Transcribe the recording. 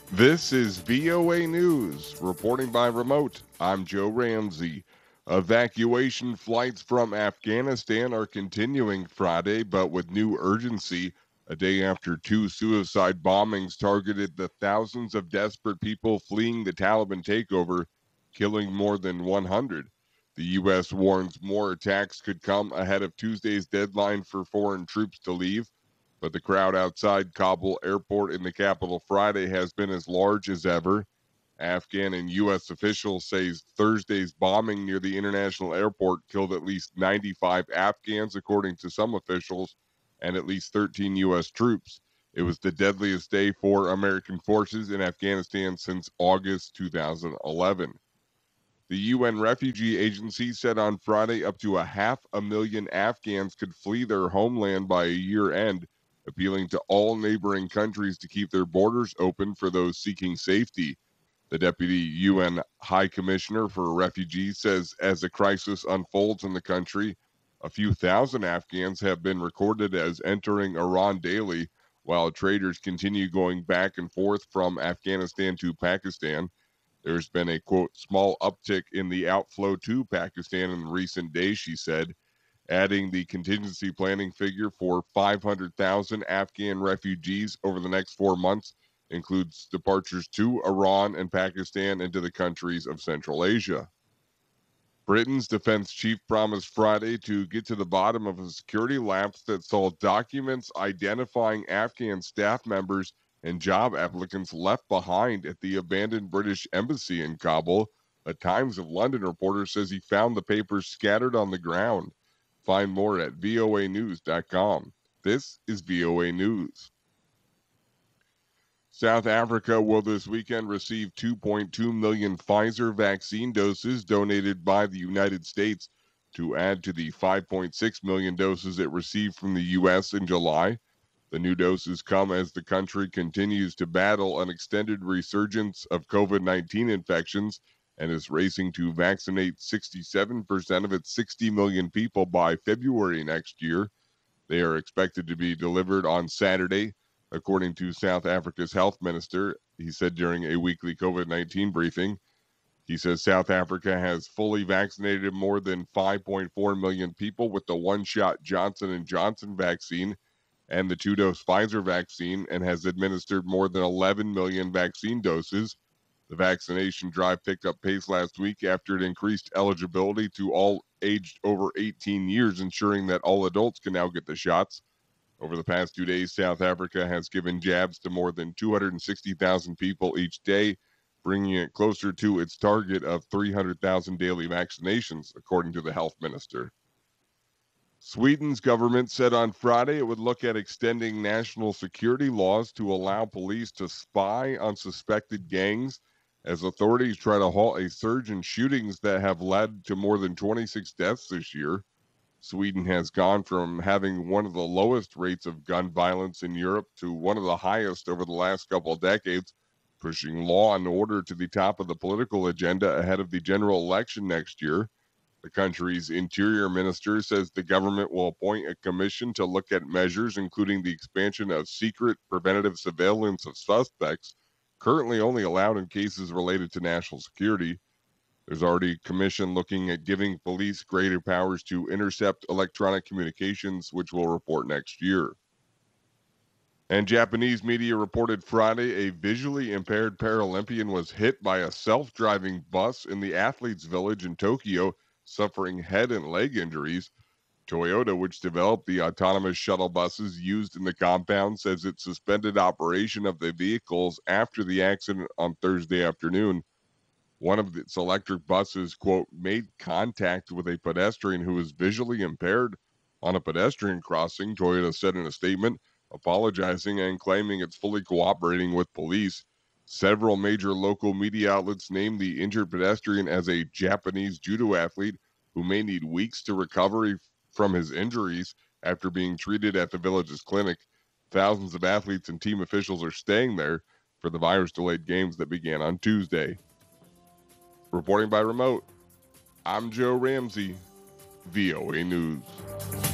This is VOA News, reporting by remote. I'm Joe Ramsey. Evacuation flights from Afghanistan are continuing Friday, but with new urgency, a day after two suicide bombings targeted the thousands of desperate people fleeing the Taliban takeover, killing more than 100. The U.S. warns more attacks could come ahead of Tuesday's deadline for foreign troops to leave. But the crowd outside Kabul airport in the capital Friday has been as large as ever. Afghan and U.S. officials say Thursday's bombing near the international airport killed at least 95 Afghans, according to some officials, and at least 13 U.S. troops. It was the deadliest day for American forces in Afghanistan since August 2011. The UN Refugee Agency said on Friday up to 500,000 Afghans could flee their homeland by a year end, appealing to all neighboring countries to keep their borders open for those seeking safety. The Deputy UN High Commissioner for Refugees says as the crisis unfolds in the country, a few thousand Afghans have been recorded as entering Iran daily, while traders continue going back and forth from Afghanistan to Pakistan. There's been a, quote, small uptick in the outflow to Pakistan in recent days, she said, adding the contingency planning figure for 500,000 Afghan refugees over the next 4 months includes departures to Iran and Pakistan and to the countries of Central Asia. Britain's defense chief promised Friday to get to the bottom of a security lapse that saw documents identifying Afghan staff members and job applicants left behind at the abandoned British embassy in Kabul. A Times of London reporter says he found the papers scattered on the ground. Find more at voanews.com. This is VOA News. South Africa will this weekend receive 2.2 million Pfizer vaccine doses donated by the United States to add to the 5.6 million doses it received from the U.S. in July. The new doses come as the country continues to battle an extended resurgence of COVID-19 infections and is racing to vaccinate 67% of its 60 million people by February next year. They are expected to be delivered on Saturday, according to South Africa's health minister. He said during a weekly COVID-19 briefing. He says South Africa has fully vaccinated more than 5.4 million people with the one-shot Johnson & Johnson vaccine and the two-dose Pfizer vaccine and has administered more than 11 million vaccine doses. The vaccination drive picked up pace last week after it increased eligibility to all aged over 18 years, ensuring that all adults can now get the shots. Over the past 2 days, South Africa has given jabs to more than 260,000 people each day, bringing it closer to its target of 300,000 daily vaccinations, according to the health minister. Sweden's government said on Friday it would look at extending national security laws to allow police to spy on suspected gangs as authorities try to halt a surge in shootings that have led to more than 26 deaths this year. Sweden has gone from having one of the lowest rates of gun violence in Europe to one of the highest over the last couple of decades, pushing law and order to the top of the political agenda ahead of the general election next year. The country's interior minister says the government will appoint a commission to look at measures, including the expansion of secret preventative surveillance of suspects, currently only allowed in cases related to national security. There's already a commission looking at giving police greater powers to intercept electronic communications, which will report next year. And Japanese media reported Friday a visually impaired Paralympian was hit by a self-driving bus in the athletes' village in Tokyo, suffering head and leg injuries. Toyota, which developed the autonomous shuttle buses used in the compound, says it suspended operation of the vehicles after the accident on Thursday afternoon. One of its electric buses, quote, made contact with a pedestrian who was visually impaired on a pedestrian crossing, Toyota said in a statement, apologizing and claiming it's fully cooperating with police. Several major local media outlets named the injured pedestrian as a Japanese judo athlete who may need weeks to recover from his injuries after being treated at the village's clinic. Thousands of athletes and team officials are staying there for the virus-delayed games that began on Tuesday. Reporting by remote, I'm Joe Ramsey, VOA News.